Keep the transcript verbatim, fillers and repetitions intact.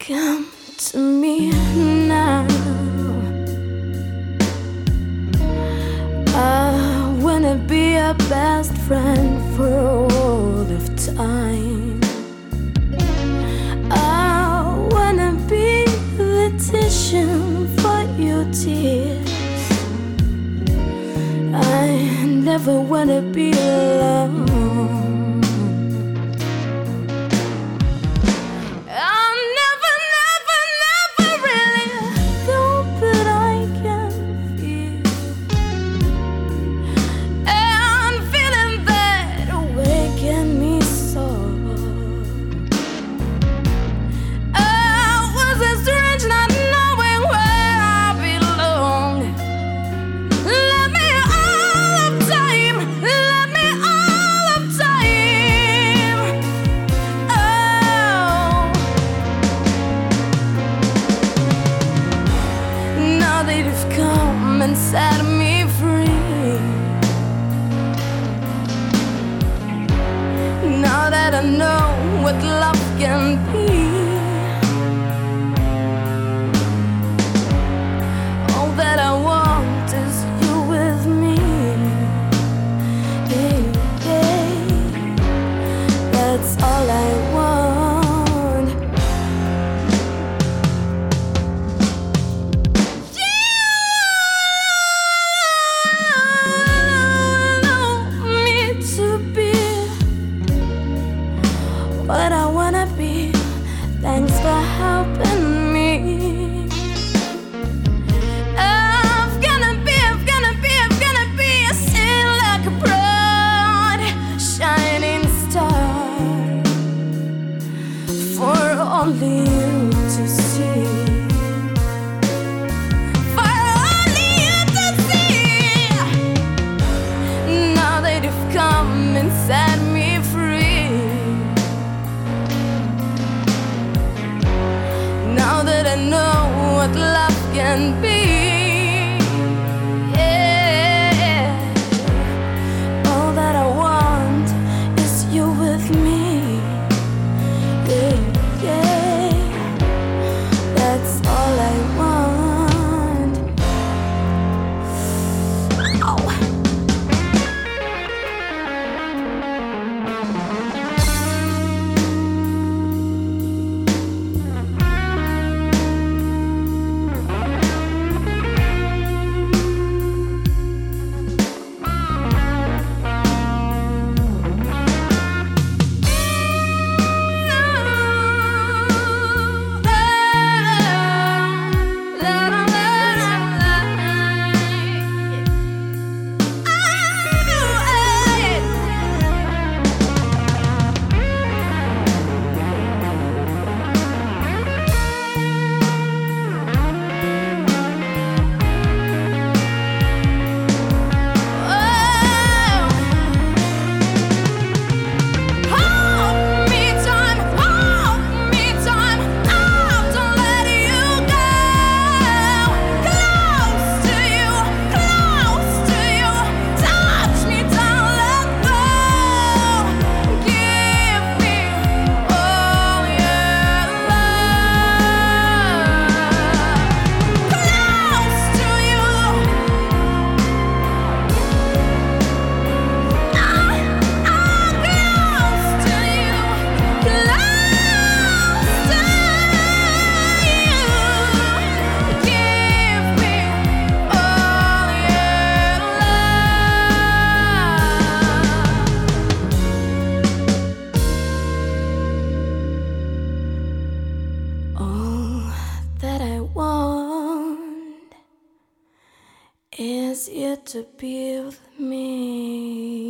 Come to me now. I wanna be your best friend for all of time. I wanna be the tissue for your tears. I never wanna be alone. And set me free. Now that I know what love can be, all that I want is you with me. Yeah, yeah. That's all I want. What I wanna be, thanks for helping me. I'm gonna be, I'm gonna be, I'm gonna be a sin like a bright shining star for only you to see. For only you to see. Now that you've come and set me free. Now that I know what love can be, yeah. All that I want is you with me, yeah, yeah. That's all I want. Ow. Is you to be with me.